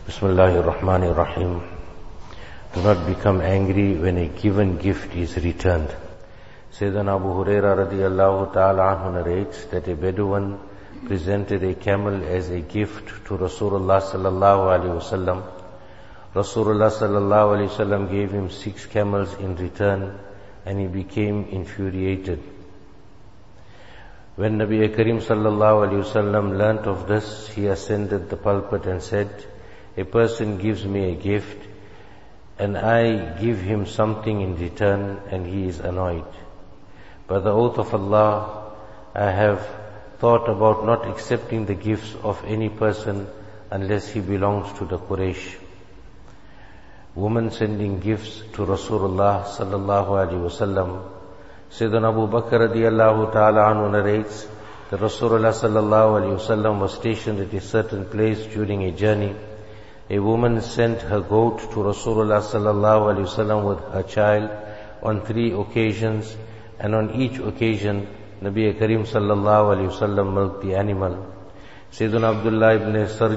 Bismillahir Rahmanir Rahim. Do not become angry when a given gift is returned. Sayyidina Abu Hurairah radiyallahu ta'ala anhu narrates that a Bedouin presented a camel as a gift to Rasulullah sallallahu alaihi wasallam. Rasulullah sallallahu alaihi wasallam gave him 6 camels in return, and he became infuriated. When Nabi Karim sallallahu alaihi wasallam learnt of this, he ascended the pulpit and said, "A person gives me a gift, and I give him something in return, and he is annoyed. By the oath of Allah, I have thought about not accepting the gifts of any person unless he belongs to the Quraysh." Women sending gifts to Rasulullah sallallahu alaihi wasallam. Sayyidina Abu Bakr radiyallahu ta'ala anhu narrates that Rasulullah sallallahu alaihi wasallam was stationed at a certain place during a journey. A woman sent her goat to Rasulullah sallallahu alaihi wasallam with her child on 3 occasions, and on each occasion Nabi Karim sallallahu alaihi wasallam milked the animal. Sayyidina Abdullah ibn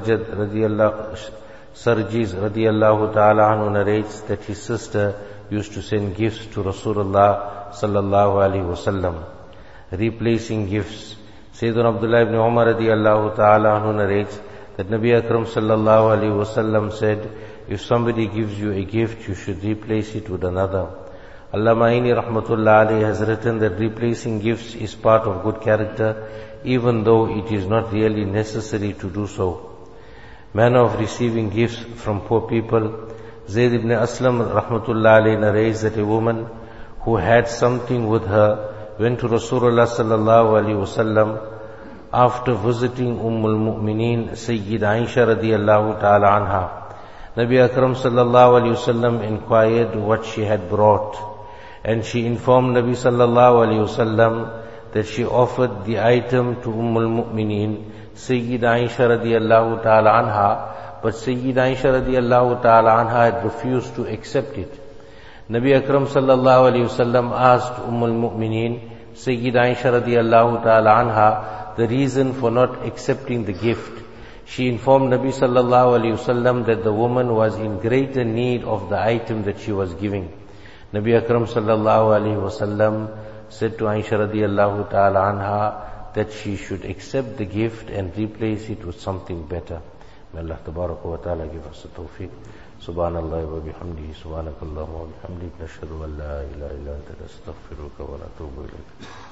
Sarjis radiyallahu ta'ala anhu narrates that his sister used to send gifts to Rasulullah sallallahu alaihi wasallam. Replacing gifts. Sayyidina Abdullah ibn Umar radiyallahu ta'ala anhu narrates that Nabi Akram sallallahu alaihi wasallam said, if somebody gives you a gift, you should replace it with another. Allama Aini rahmatullah alayhi has written that replacing gifts is part of good character, even though it is not really necessary to do so. Manner of receiving gifts from poor people. Zayd ibn Aslam rahmatullah alayhi narrates that a woman who had something with her went to Rasulullah sallallahu alaihi wasallam. After visiting Ummul Mu'mineen Sayyida Aisha radiyallahu ta'ala anha, Nabi Akram sallallahu alayhi wasallam inquired what she had brought, and she informed Nabi sallallahu alayhi wasallam that she offered the item to Ummul Mu'mineen Sayyida Aisha radiyallahu ta'ala anha, but Sayyida Aisha radiyallahu ta'ala anha had refused to accept it. Nabi Akram sallallahu alayhi wasallam asked Ummul Mu'mineen Sayyida Aisha radiyallahu ta'ala anha the reason for not accepting the gift. She informed Nabi sallallahu alaihi wasallam that the woman was in greater need of the item that she was giving. Nabi Akram sallallahu alaihi wasallam said to Aisha radiyallahu ta'ala anha that she should accept the gift and replace it with something better. May Allah tabaraka wa ta'ala give us the tawfiq. Subhanallah wa bihamdihi, subhanakallahumma wa bihamdik, nashhadu an la ilaha illa anta, nastaghfiruka wa natubu ilayk.